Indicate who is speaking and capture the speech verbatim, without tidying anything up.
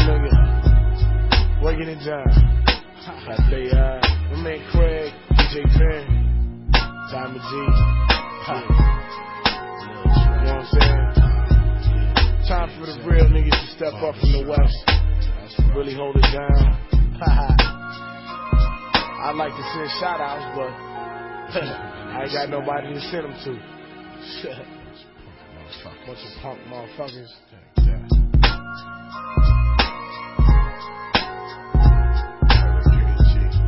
Speaker 1: nigga. Working it down. I say, uh, my man Craig, D J Penn, Tommy G. Yeah. You know what I'm saying? Time for the real niggas to step up from the West. Really hold it down. I'd like to send shout outs, but I ain't got nobody to send them to. Bunch of punk motherfuckers.